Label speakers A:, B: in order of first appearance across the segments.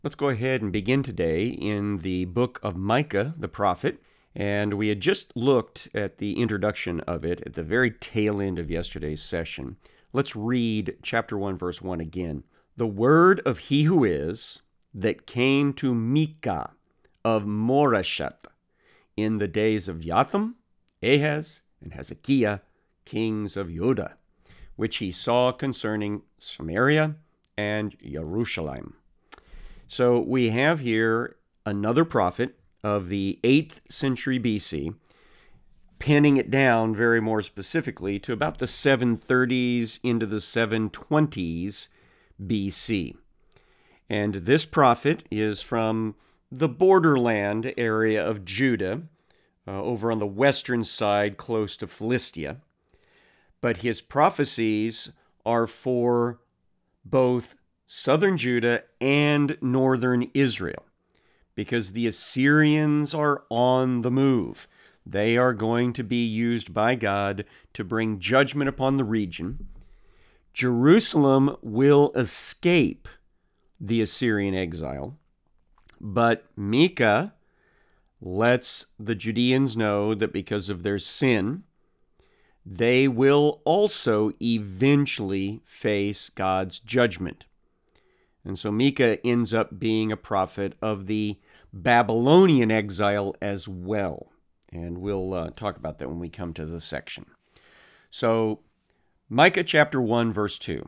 A: Let's go ahead and begin today in the book of Micah, the prophet. And we had just looked at the introduction of it at the very tail end of yesterday's session. Let's read chapter 1, verse 1 again. The word of he who is that came to Micah of Moresheth in the days of Jotham, Ahaz, and Hezekiah, kings of Judah, which he saw concerning Samaria and Jerusalem. So we have here another prophet of the 8th century BC, pinning it down very more specifically to about the 730s into the 720s BC. And this prophet is from the borderland area of Judah, over on the western side close to Philistia. But his prophecies are for both southern Judah and northern Israel, because the Assyrians are on the move. They are going to be used by God to bring judgment upon the region. Jerusalem will escape the Assyrian exile, but Micah lets the Judeans know that because of their sin, they will also eventually face God's judgment. And so Micah ends up being a prophet of the Babylonian exile as well. And we'll talk about that when we come to the section. So Micah chapter 1, verse 2.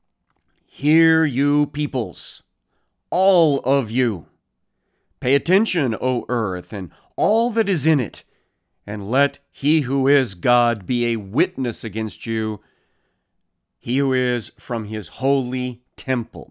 A: Hear you peoples, all of you. Pay attention, O earth, and all that is in it, and let he who is God be a witness against you, he who is from his holy temple.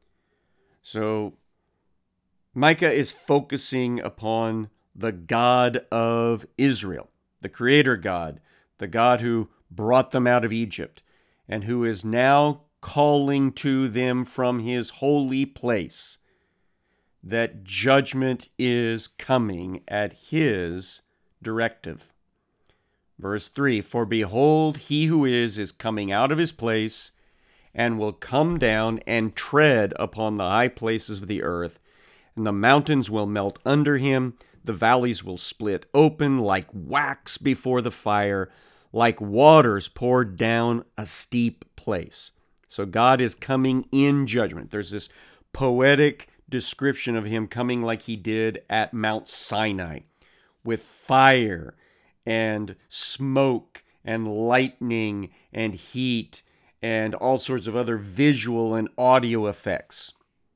A: So Micah is focusing upon the God of Israel, the Creator God, the God who brought them out of Egypt, and who is now calling to them from his holy place that judgment is coming at his directive. Verse 3, For behold, he who is coming out of his place, and will come down and tread upon the high places of the earth, and the mountains will melt under him, the valleys will split open like wax before the fire, like waters poured down a steep place. So God is coming in judgment. There's this poetic description of him coming like he did at Mount Sinai, with fire and smoke and lightning and heat and all sorts of other visual and audio effects.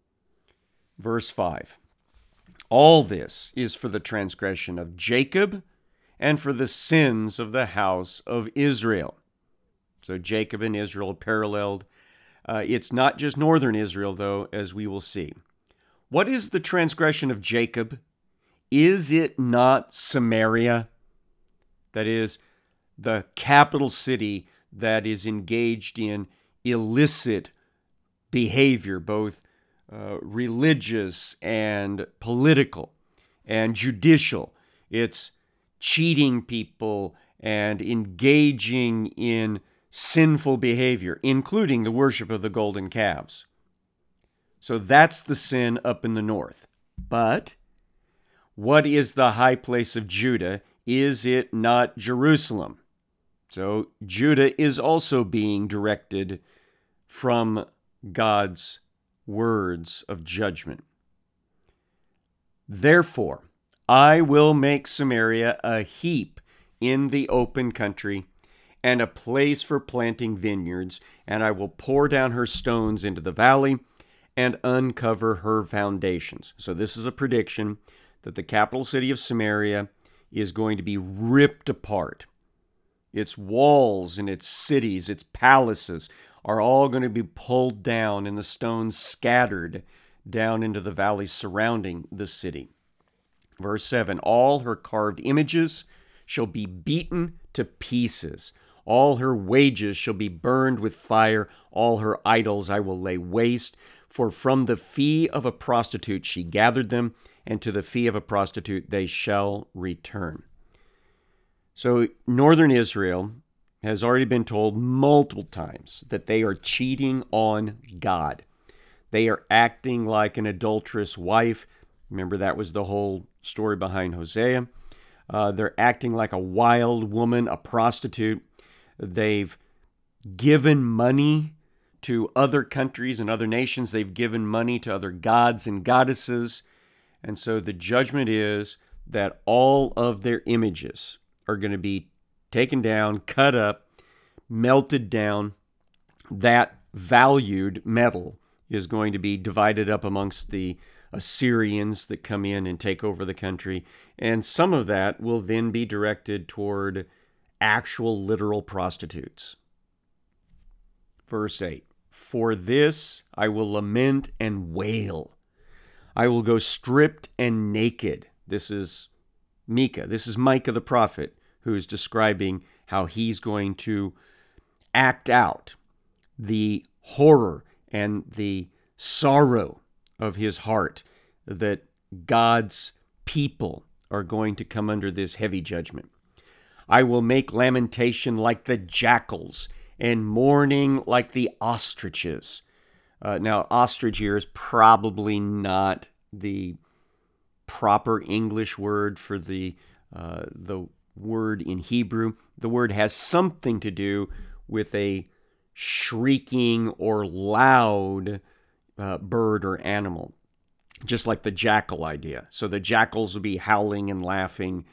A: Verse 5. All this is for the transgression of Jacob and for the sins of the house of Israel. So Jacob and Israel paralleled. It's not just northern Israel, though, as we will see. What is the transgression of Jacob? Is it not Samaria? That is, the capital city that is engaged in illicit behavior, both religious and political and judicial. It's cheating people and engaging in sinful behavior, including the worship of the golden calves. So that's the sin up in the north. But what is the high place of Judah? Is it not Jerusalem? So Judah is also being directed from God's words of judgment. Therefore, I will make Samaria a heap in the open country and a place for planting vineyards, and I will pour down her stones into the valley and uncover her foundations. So this is a prediction that the capital city of Samaria is going to be ripped apart. Its walls and its cities, its palaces are all going to be pulled down and the stones scattered down into the valleys surrounding the city. Verse 7, all her carved images shall be beaten to pieces. All her wages shall be burned with fire. All her idols I will lay waste. For from the fee of a prostitute she gathered them, and to the fee of a prostitute they shall return. So northern Israel has already been told multiple times that they are cheating on God. They are acting like an adulterous wife. Remember, that was the whole story behind Hosea. They're acting like a wild woman, a prostitute. They've given money to other countries and other nations. They've given money to other gods and goddesses. And so the judgment is that all of their images are going to be taken down, cut up, melted down. That valued metal is going to be divided up amongst the Assyrians that come in and take over the country. And some of that will then be directed toward actual literal prostitutes. Verse 8, "For this I will lament and wail. I will go stripped and naked." This is Micah. This is Micah the prophet who is describing how he's going to act out the horror and the sorrow of his heart that God's people are going to come under this heavy judgment. "I will make lamentation like the jackals and mourning like the ostriches." Now, ostrich here is probably not the proper English word for the word in Hebrew. The word has something to do with a shrieking or loud bird or animal, just like the jackal idea. So the jackals will be howling and laughing,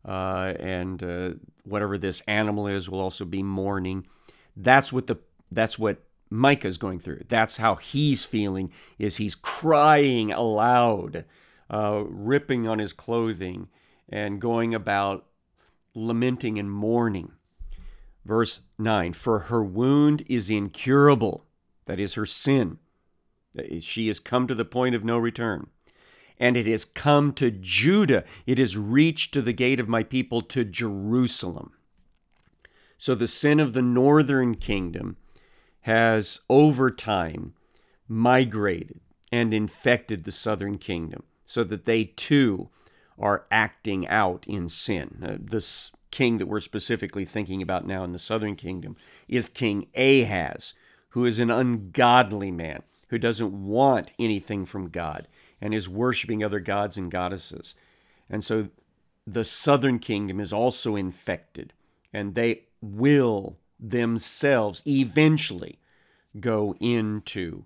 A: and whatever this animal is will also be mourning. That's what Micah's going through. That's how he's feeling, is he's crying aloud, ripping on his clothing, and going about lamenting and mourning. Verse 9, "For her wound is incurable," that is her sin. She has come to the point of no return. "And it has come to Judah. It has reached to the gate of my people, to Jerusalem." So the sin of the northern kingdom has over time migrated and infected the southern kingdom, so that they too are acting out in sin. This king that we're specifically thinking about now in the southern kingdom is King Ahaz, who is an ungodly man, who doesn't want anything from God and is worshiping other gods and goddesses. And so the southern kingdom is also infected, and they will themselves eventually go into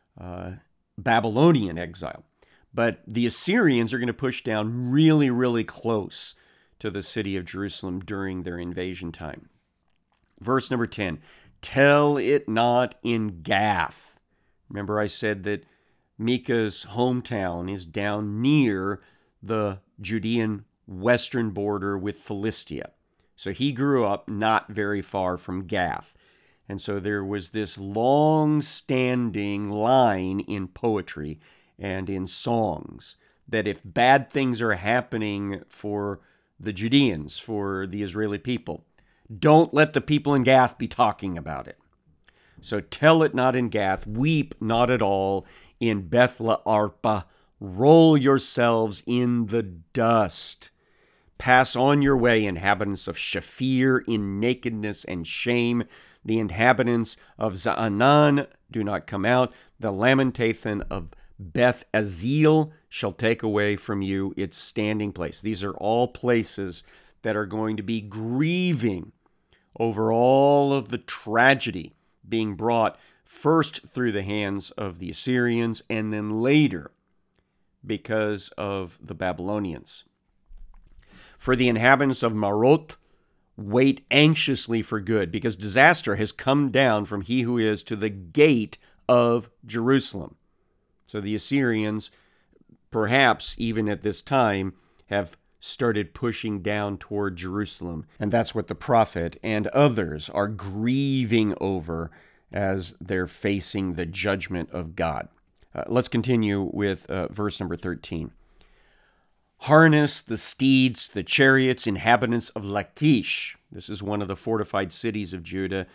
A: Babylonian exile. But the Assyrians are going to push down really, really close to the city of Jerusalem during their invasion time. Verse number 10, "Tell it not in Gath." Remember, I said that Micah's hometown is down near the Judean western border with Philistia. So he grew up not very far from Gath. And so there was this long-standing line in poetry and in songs that if bad things are happening for the Judeans, for the Israeli people, don't let the people in Gath be talking about it. So tell it not in Gath, weep not at all in Beth-le-arpa, roll yourselves in the dust. Pass on your way, inhabitants of Shaphir, in nakedness and shame. The inhabitants of Zaanan do not come out. The lamentation of Beth Azil shall take away from you its standing place. These are all places that are going to be grieving over all of the tragedy being brought first through the hands of the Assyrians and then later because of the Babylonians. "For the inhabitants of Marot, wait anxiously for good, because disaster has come down from he who is to the gate of Jerusalem." So the Assyrians, perhaps even at this time, have started pushing down toward Jerusalem. And that's what the prophet and others are grieving over as they're facing the judgment of God. Let's continue with verse number 13. "Harness the steeds, the chariots, inhabitants of Lachish." This is one of the fortified cities of Judah,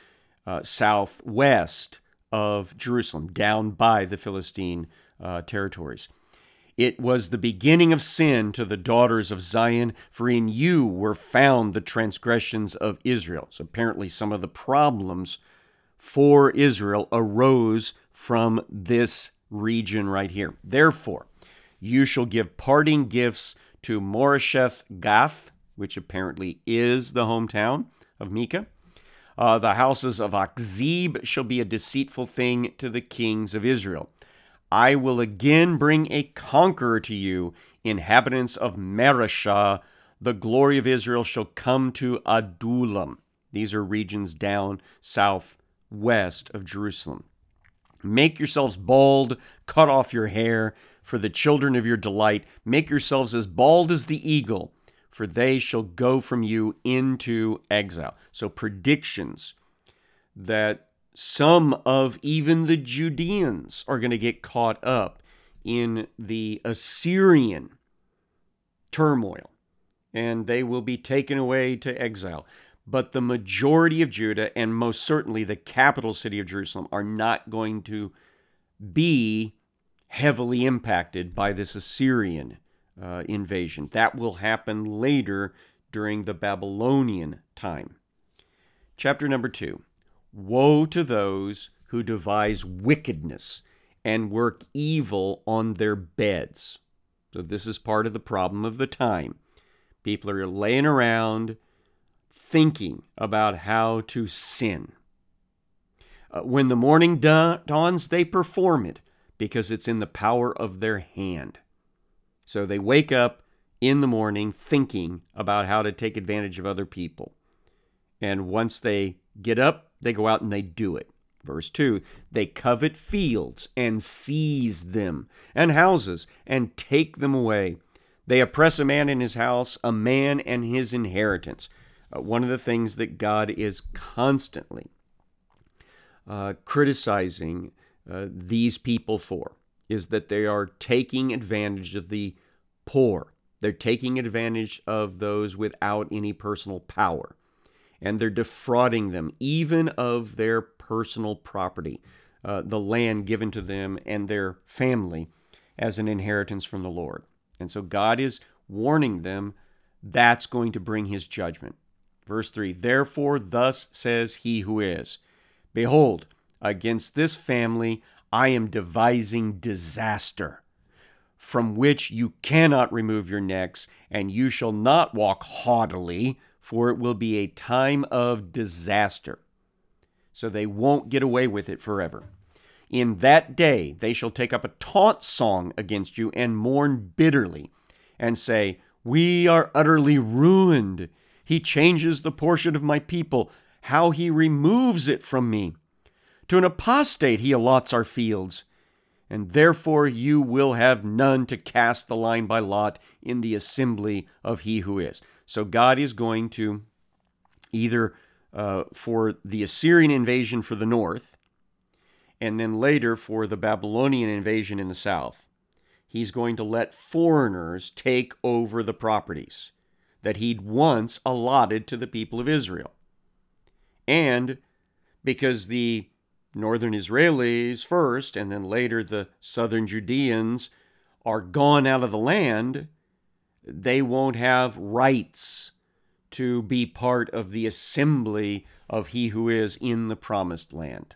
A: southwest of Jerusalem, down by the Philistine territories. "It was the beginning of sin to the daughters of Zion, for in you were found the transgressions of Israel." So apparently some of the problems for Israel arose from this region right here. Therefore, you shall give parting gifts to Moresheth Gath, which apparently is the hometown of Micah. The houses of Achzib shall be a deceitful thing to the kings of Israel. I will again bring a conqueror to you, inhabitants of Mareshah. The glory of Israel shall come to Adullam. These are regions down southwest of Jerusalem. Make yourselves bald, cut off your hair, for the children of your delight. Make yourselves as bald as the eagle, for they shall go from you into exile. So predictions that some of even the Judeans are going to get caught up in the Assyrian turmoil, and they will be taken away to exile. But the majority of Judah, and most certainly the capital city of Jerusalem, are not going to be heavily impacted by this Assyrian invasion. That will happen later during the Babylonian time. Chapter number 2. Woe to those who devise wickedness and work evil on their beds. So this is part of the problem of the time. People are laying around thinking about how to sin. When the morning dawns, they perform it because it's in the power of their hand. So they wake up in the morning thinking about how to take advantage of other people. And once they get up, they go out and they do it. Verse 2, they covet fields and seize them, and houses and take them away. They oppress a man in his house, a man and his inheritance. One of the things that God is constantly criticizing these people for is that they are taking advantage of the poor. They're taking advantage of those without any personal power. And they're defrauding them even of their personal property, the land given to them and their family as an inheritance from the Lord. And so God is warning them that's going to bring his judgment. Verse 3, therefore thus says he who is, behold, against this family I am devising disaster, from which you cannot remove your necks, and you shall not walk haughtily, for it will be a time of disaster. So they won't get away with it forever. In that day they shall take up a taunt song against you and mourn bitterly, and say, we are utterly ruined. He changes the portion of my people, how he removes it from me. To an apostate he allots our fields, and therefore you will have none to cast the line by lot in the assembly of he who is. So God is going to either for the Assyrian invasion for the north, and then later for the Babylonian invasion in the south, he's going to let foreigners take over the properties that he'd once allotted to the people of Israel. And because the northern Israelis first, and then later the southern Judeans are gone out of the land, they won't have rights to be part of the assembly of he who is in the promised land.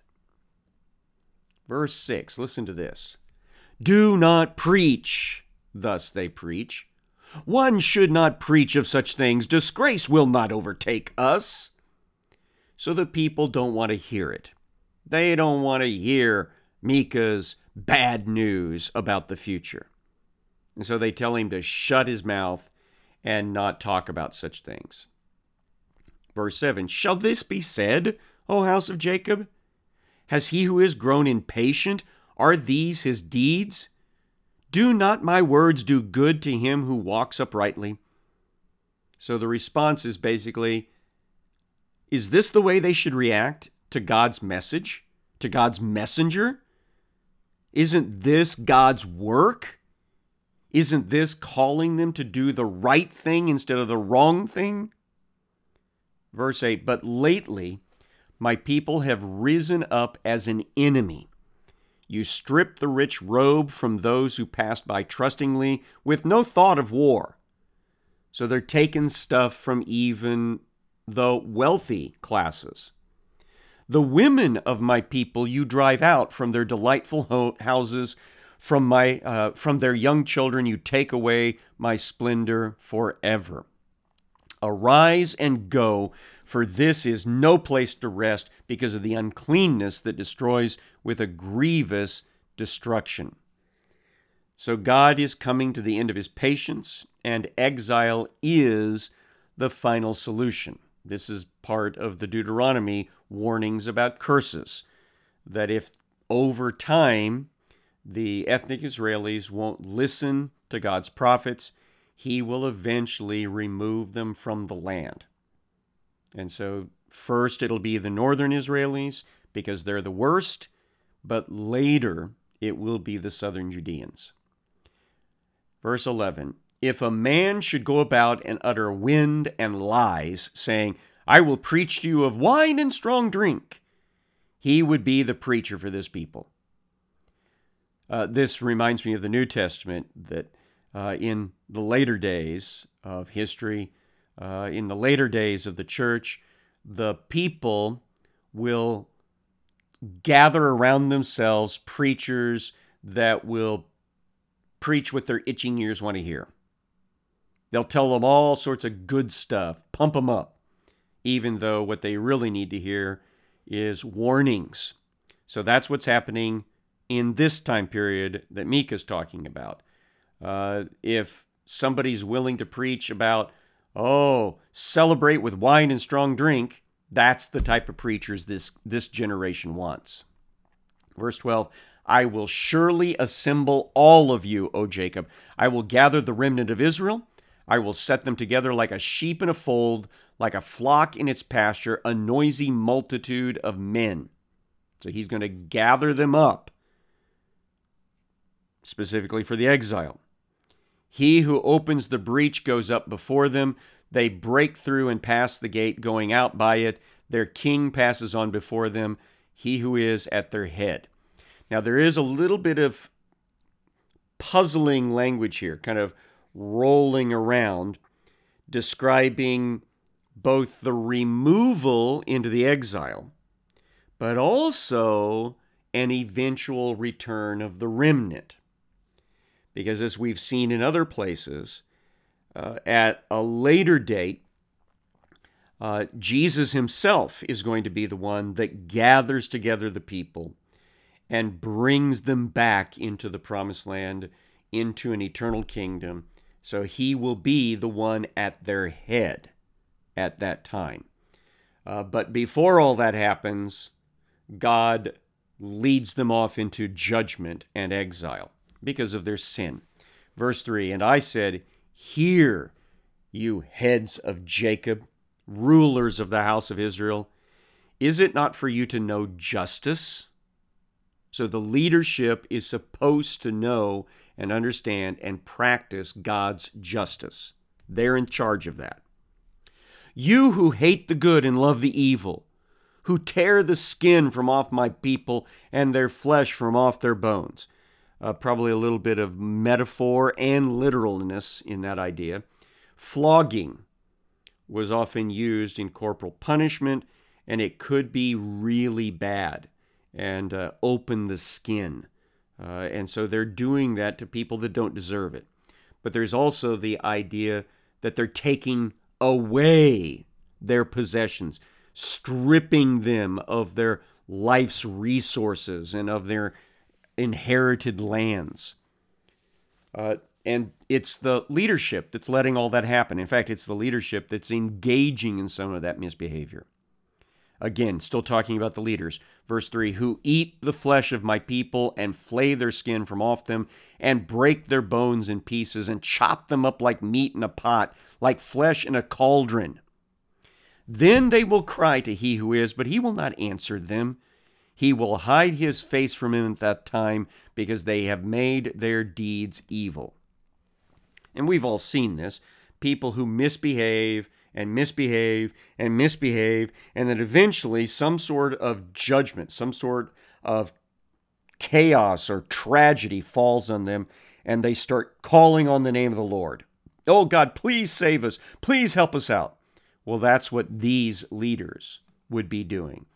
A: Verse 6, listen to this. Do not preach, thus they preach. One should not preach of such things. Disgrace will not overtake us. So the people don't want to hear it. They don't want to hear Micah's bad news about the future. And so they tell him to shut his mouth and not talk about such things. Verse 7, shall this be said, O house of Jacob? Has he who is grown impatient? Are these his deeds? Do not my words do good to him who walks uprightly? So the response is basically, is this the way they should react to God's message, to God's messenger? Isn't this God's work? Isn't this calling them to do the right thing instead of the wrong thing? Verse 8, but lately my people have risen up as an enemy. You stripped the rich robe from those who passed by trustingly with no thought of war. So they're taking stuff from even the wealthy classes. The women of my people you drive out from their delightful houses, from their young children you take away my splendor forever. Arise and go, for this is no place to rest because of the uncleanness that destroys with a grievous destruction. So God is coming to the end of his patience, and exile is the final solution. This is part of the Deuteronomy warnings about curses, that if over time the ethnic Israelis won't listen to God's prophets, he will eventually remove them from the land. And so first it'll be the northern Israelis because they're the worst, but later it will be the southern Judeans. Verse 11, if a man should go about and utter wind and lies, saying, I will preach to you of wine and strong drink, he would be the preacher for this people. This reminds me of the New Testament, that in the later days of history, in the later days of the church, the people will gather around themselves preachers that will preach what their itching ears want to hear. They'll tell them all sorts of good stuff, pump them up, even though what they really need to hear is warnings. So that's what's happening in this time period that Micah's talking about. If somebody's willing to preach about, celebrate with wine and strong drink, that's the type of preachers this generation wants. Verse 12, I will surely assemble all of you, O Jacob. I will gather the remnant of Israel. I will set them together like a sheep in a fold, like a flock in its pasture, a noisy multitude of men. So he's going to gather them up, specifically for the exile. He who opens the breach goes up before them. They break through and pass the gate, going out by it. Their king passes on before them, he who is at their head. Now, there is a little bit of puzzling language here, kind of rolling around, describing both the removal into the exile, but also an eventual return of the remnant. Because as we've seen in other places, at a later date, Jesus himself is going to be the one that gathers together the people and brings them back into the promised land, into an eternal kingdom. So he will be the one at their head at that time. But before all that happens, God leads them off into judgment and exile because of their sin. Verse 3, and I said, hear, you heads of Jacob, rulers of the house of Israel, is it not for you to know justice? So the leadership is supposed to know and understand and practice God's justice. They're in charge of that. You who hate the good and love the evil, who tear the skin from off my people and their flesh from off their bones. Probably a little bit of metaphor and literalness in that idea. Flogging was often used in corporal punishment, and it could be really bad and open the skin. And so they're doing that to people that don't deserve it. But there's also the idea that they're taking away their possessions, stripping them of their life's resources and of their inherited lands. And it's the leadership that's letting all that happen. In fact, it's the leadership that's engaging in some of that misbehavior. Again, still talking about the leaders. Verse 3, who eat the flesh of my people and flay their skin from off them and break their bones in pieces and chop them up like meat in a pot, like flesh in a cauldron. Then they will cry to he who is, but he will not answer them. He will hide his face from him at that time because they have made their deeds evil. And we've all seen this. People who misbehave and misbehave and misbehave, and then eventually some sort of judgment, some sort of chaos or tragedy falls on them, and they start calling on the name of the Lord. Oh God, please save us. Please help us out. Well, that's what these leaders would be doing.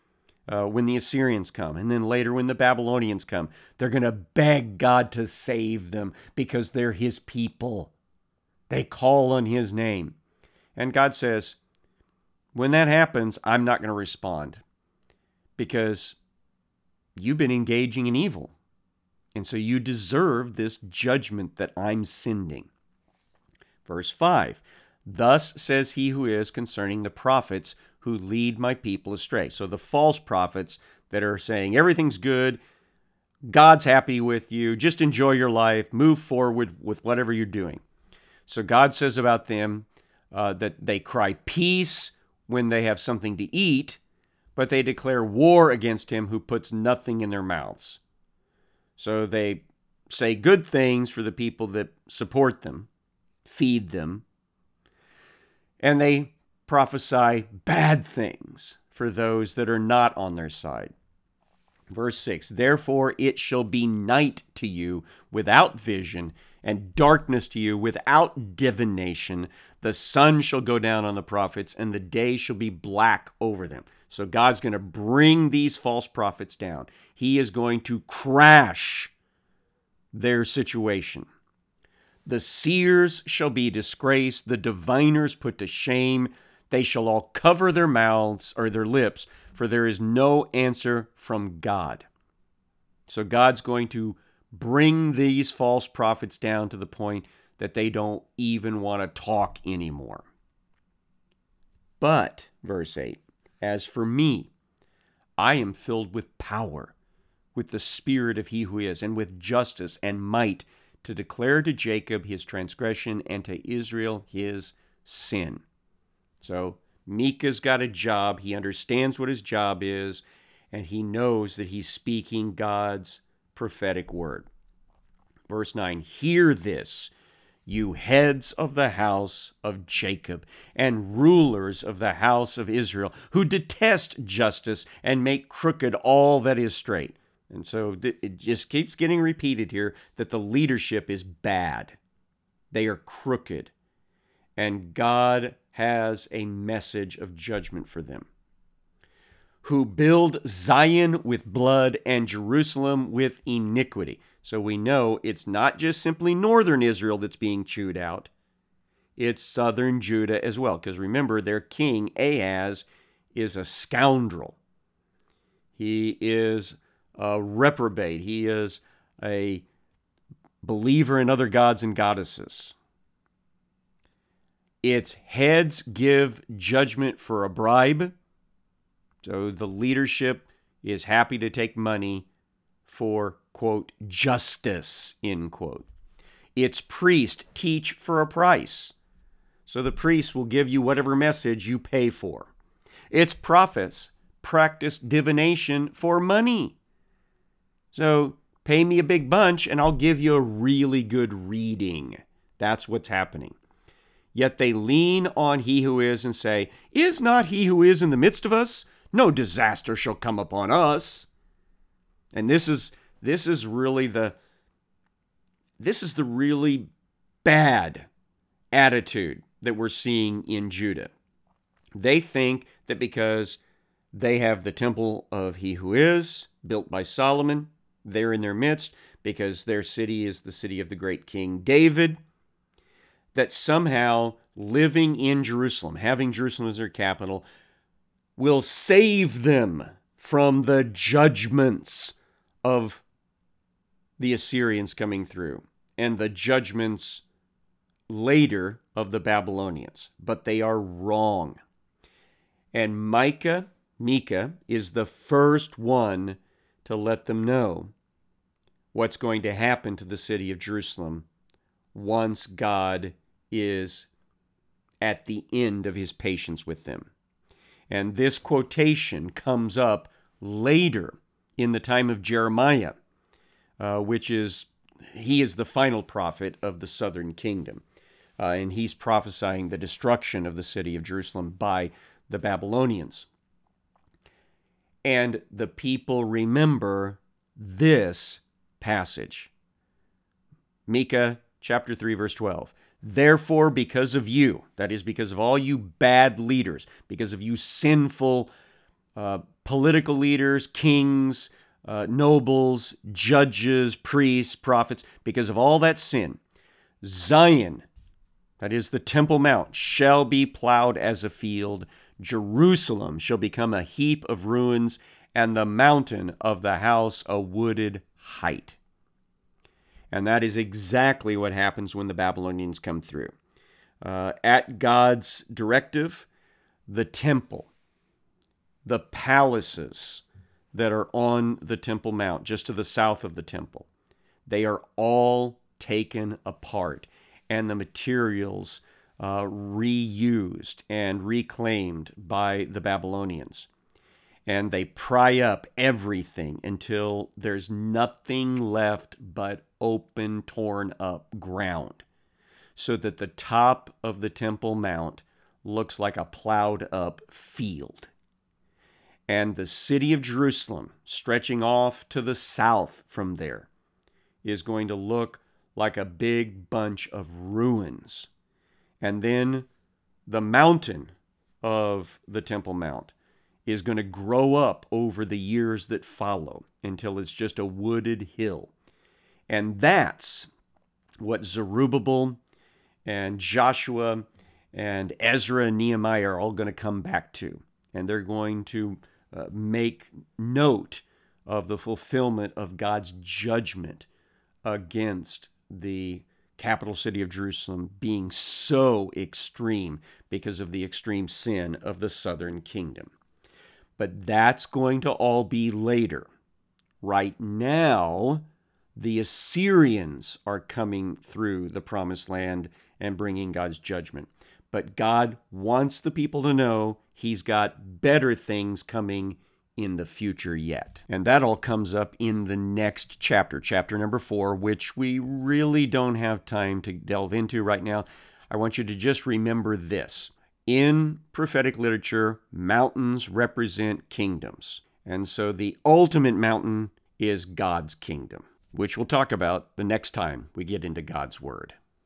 A: when the Assyrians come, and then later when the Babylonians come. They're going to beg God to save them because they're his people. They call on his name. And God says, when that happens, I'm not going to respond because you've been engaging in evil. And so you deserve this judgment that I'm sending. Verse 5, thus says he who is concerning the prophets who lead my people astray. So the false prophets that are saying everything's good, God's happy with you, just enjoy your life, move forward with whatever you're doing. So God says about them that they cry peace when they have something to eat, but they declare war against him who puts nothing in their mouths. So they say good things for the people that support them, feed them, and they prophesy bad things for those that are not on their side. Verse 6, therefore it shall be night to you without vision, and darkness to you without divination. The sun shall go down on the prophets, and the day shall be black over them. So God's going to bring these false prophets down. He is going to crash their situation. The seers shall be disgraced, the diviners put to shame. They shall all cover their mouths or their lips, for there is no answer from God. So God's going to bring these false prophets down to the point that they don't even want to talk anymore. But, verse 8, as for me, I am filled with power, with the spirit of he who is, and with justice and might, to declare to Jacob his transgression and to Israel his sin. So Micah's got a job. He understands what his job is, and he knows that he's speaking God's prophetic word. Verse 9, hear this, you heads of the house of Jacob and rulers of the house of Israel, who detest justice and make crooked all that is straight. And so it just keeps getting repeated here that the leadership is bad. They are crooked. And God has a message of judgment for them. Who build Zion with blood and Jerusalem with iniquity. So we know it's not just simply northern Israel that's being chewed out. It's southern Judah as well. Because remember, their king, Ahaz, is a scoundrel. He is a reprobate. He is a believer in other gods and goddesses. Its heads give judgment for a bribe. So the leadership is happy to take money for, quote, justice, end quote. Its priests teach for a price. So the priests will give you whatever message you pay for. Its prophets practice divination for money. So pay me a big bunch and I'll give you a really good reading. That's what's happening. Yet they lean on he who is and say, is not he who is in the midst of us? No disaster shall come upon us. And this is really the really bad attitude that we're seeing in Judah. They think that because they have the temple of he who is, built by Solomon, there in their midst, because their city is the city of the great King David, that somehow living in Jerusalem, having Jerusalem as their capital, will save them from the judgments of the Assyrians coming through and the judgments later of the Babylonians. But they are wrong. And Micah is the first one to let them know what's going to happen to the city of Jerusalem once God is at the end of his patience with them. And this quotation comes up later in the time of Jeremiah, he is the final prophet of the southern kingdom. And he's prophesying the destruction of the city of Jerusalem by the Babylonians. And the people remember this passage. Micah chapter 3, verse 12. Therefore, because of you, that is because of all you bad leaders, because of you sinful political leaders, kings, nobles, judges, priests, prophets, because of all that sin, Zion, that is the Temple Mount, shall be plowed as a field. Jerusalem shall become a heap of ruins, and the mountain of the house a wooded height. And that is exactly what happens when the Babylonians come through. At God's directive, the temple, the palaces that are on the Temple Mount, just to the south of the temple, they are all taken apart, and the materials reused and reclaimed by the Babylonians. And they pry up everything until there's nothing left but open, torn up ground, so that the top of the Temple Mount looks like a plowed up field. And the city of Jerusalem, stretching off to the south from there, is going to look like a big bunch of ruins. And then the mountain of the Temple Mount is going to grow up over the years that follow until it's just a wooded hill. And that's what Zerubbabel and Joshua and Ezra and Nehemiah are all going to come back to. And they're going to make note of the fulfillment of God's judgment against the capital city of Jerusalem being so extreme because of the extreme sin of the southern kingdom. But that's going to all be later. Right now, the Assyrians are coming through the promised land and bringing God's judgment. But God wants the people to know He's got better things coming in the future yet. And that all comes up in the next chapter, chapter number 4, which we really don't have time to delve into right now. I want you to just remember this. In prophetic literature, mountains represent kingdoms. And so the ultimate mountain is God's kingdom, which we'll talk about the next time we get into God's Word.